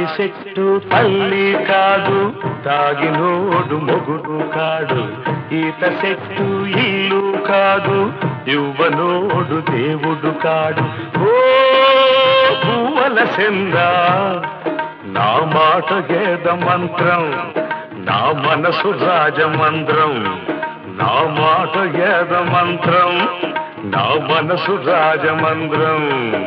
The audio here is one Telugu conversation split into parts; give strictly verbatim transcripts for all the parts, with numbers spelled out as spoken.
చెట్టు తల్లి కాదు, తాగినోడు మొగుడు కాడు. ఈత చెట్టు ఇల్లు కాదు, యువనోడు దేవుడు కాడు. ఓ పువ్వల చెందా, నా మాట గేద మంత్రం, నా మనసు రాజమంత్రం. నా మాట గేద మంత్రం, నా మనసు రాజమంత్రం.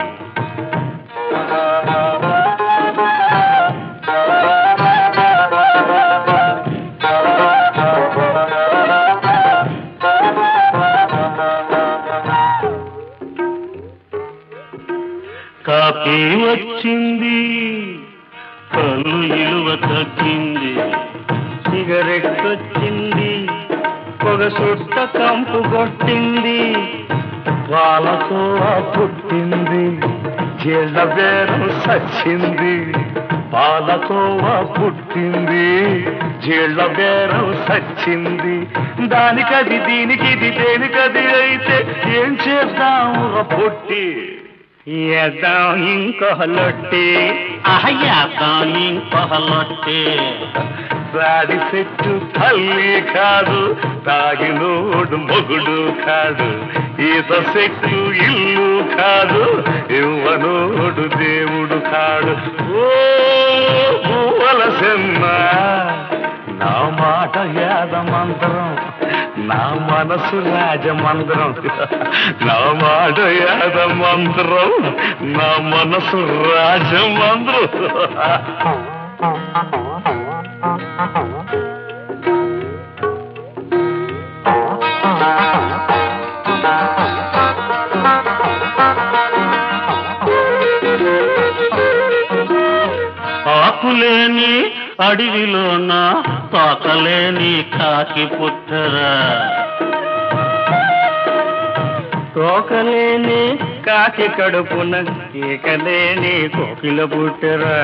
కాపీ వచ్చింది, కళ్ళు ఇలువ తగ్గింది. సిగరెట్ వచ్చింది, పొగ సుట్ట కంపు కొట్టింది. పాలతో పుట్టింది, జీళ్ళ బేరం సచ్చింది. పాలతో పుట్టింది, జీళ్ళ బేరం సచ్చింది. దానికది దీనికిది దేనికది అయితే ఏం చేద్దాము పొట్టి. ఏద్దాం ఇంకొహలొట్టి, అహయ్యేద్దాం ఇంకొహలొట్టి. రాడి చెట్టు తల్లి కాదు, తాగినోడు మొగుడు కాడు. ఈత చెట్టు ఇల్లు కాదు, ఇవ్వనోడు దేవుడు కాడు. ఓ పువ్వల చెన్న, నా మాట యాద మంత్రం, నా మనసు రాజమంత్రం. నా మాట యాద మంత్రం, నా మనసు రాజమంత్రం. ఆకులేని అడవిలోన తోకలేని కాకి పుట్టరా, తోకలేని కాకి కడుపున కేకలేని కోకిల పుట్టరా.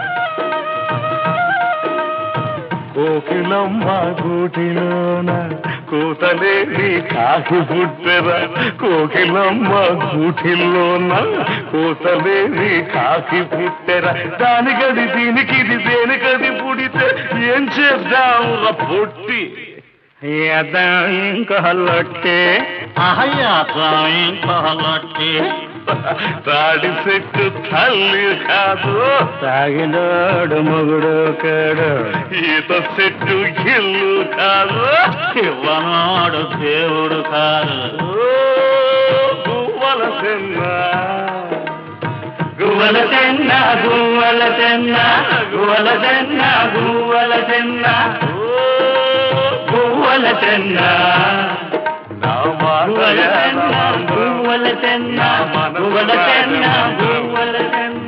కోకిలమ్మ గూటిలోన కూతలేని కాకి పుట్టరా. కోకిలమ్మ గూటిలోన కూతలేని కాకి పుట్టరా. దానికది దీనికిది దేనికది పుడితే ఏం చేద్దాము పొట్టి. ఏద్దాం ఇంకొహలొట్టి, అహయ్యేద్దాం ఇంకొహలొట్టి. తాడి చెట్టు తల్లి కాదు, తాగినోడు మొగుడు కాడు. ఈత చెట్టు ఇల్లు కాదు, ఇవ్వనోడు దేవుడు కాదు. గువ్వల చెన్న, గువ్వల చెన్న, గువ్వల చెన్న, గువ్వల చెన్న, గువ్వల చెన్న, గువ్వల చెన్న. గువ్వల చెన్న, గువ్వల చెన్న, గువ్వల చెన్న, గువ్వల చెన్న.